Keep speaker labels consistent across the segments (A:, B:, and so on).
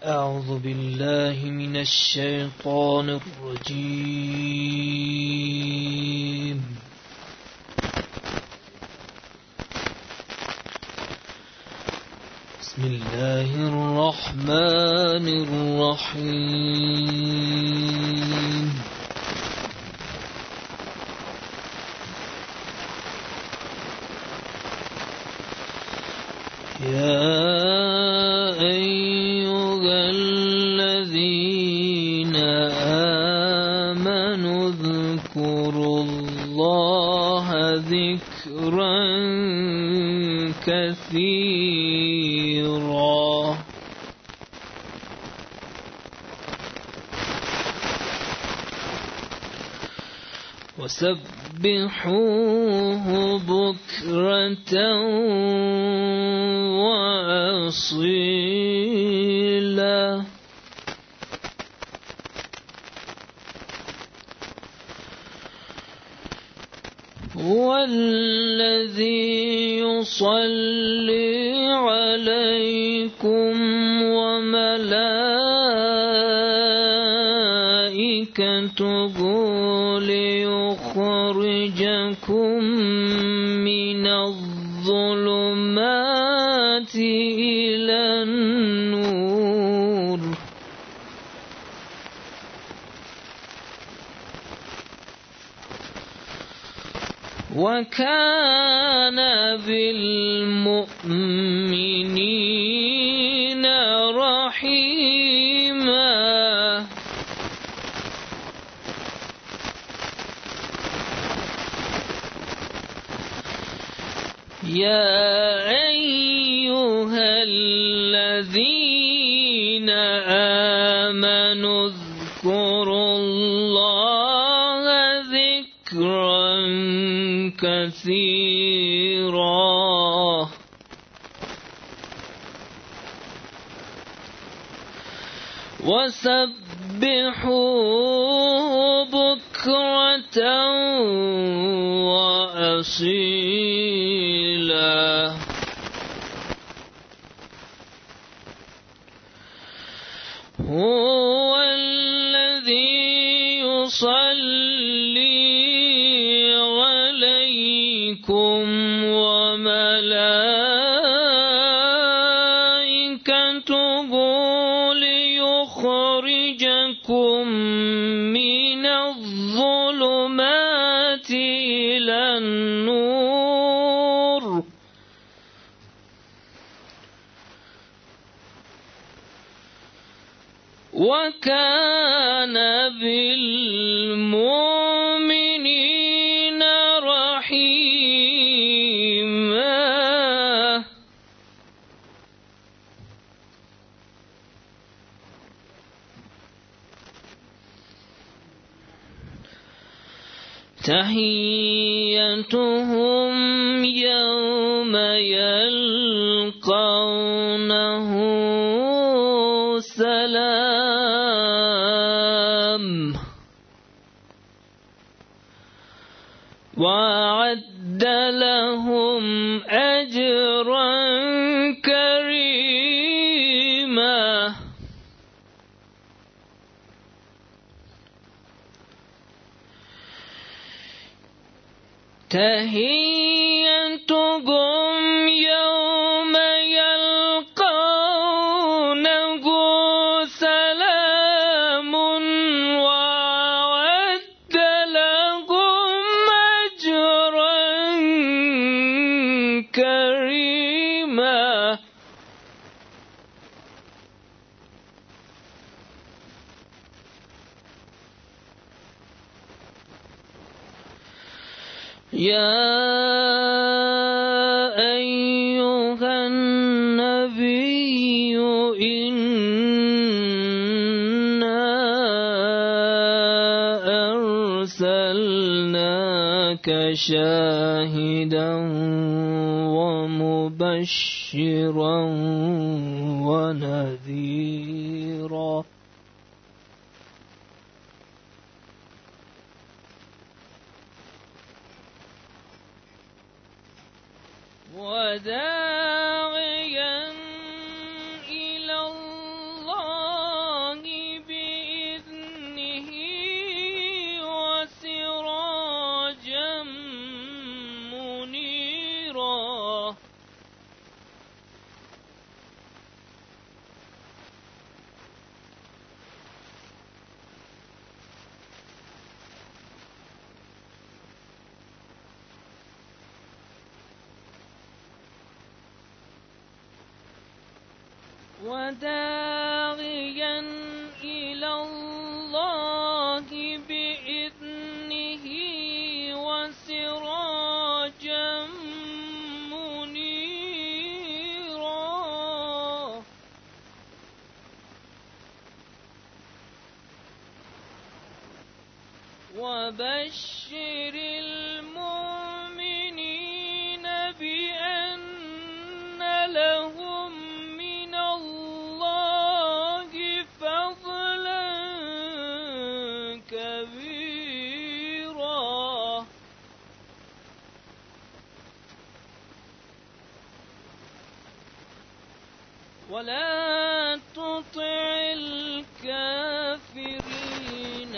A: أعوذ بالله من الشيطان الرجيم. بسم الله الرحمن الرحيم. يا أيها الذين آمنوا اذكروا الله ذكرا كثيرا وسبحوه بكرة وأصيلا هو الذي يصلي عليكم وملائكته ليخرجكم من الظلمات إلى النور وكان بالمؤمنين رحيما. يا أيها الذين آمنوا اذكروا الله ذكرا كثيرا وسبحوه بكرة وأصيلا هو الذي يصلي عليكم وملائكته ليخرجكم من الظلمات إلى النور وكان بالمؤمنين رحيما. تحيتهم يوم يلقونه سلام وأعد لهم أجرا كريما. تحيتهم يوم يلقونه سلام وأعد لهم أجرا كريما. يا أيها النبي إنا أرسلناك شاهدا ومبشرا ونذيرا وداعيا إلى الله وداعيا إلى الله بإذنه وسراجا منيرا وبشر المؤمنين بأن لهم من الله فضلا كبيرا ولا تطع الكافرين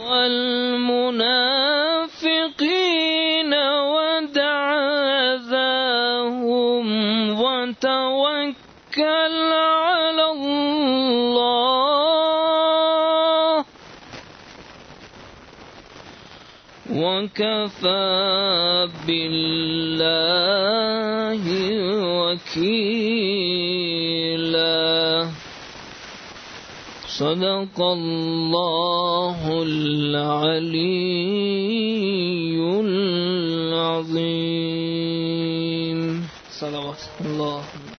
A: والمنافقين ودع أذاهم وتوكل على الله وكفى بالله وكيلا. صدق الله العلي العظيم. صلوات الله.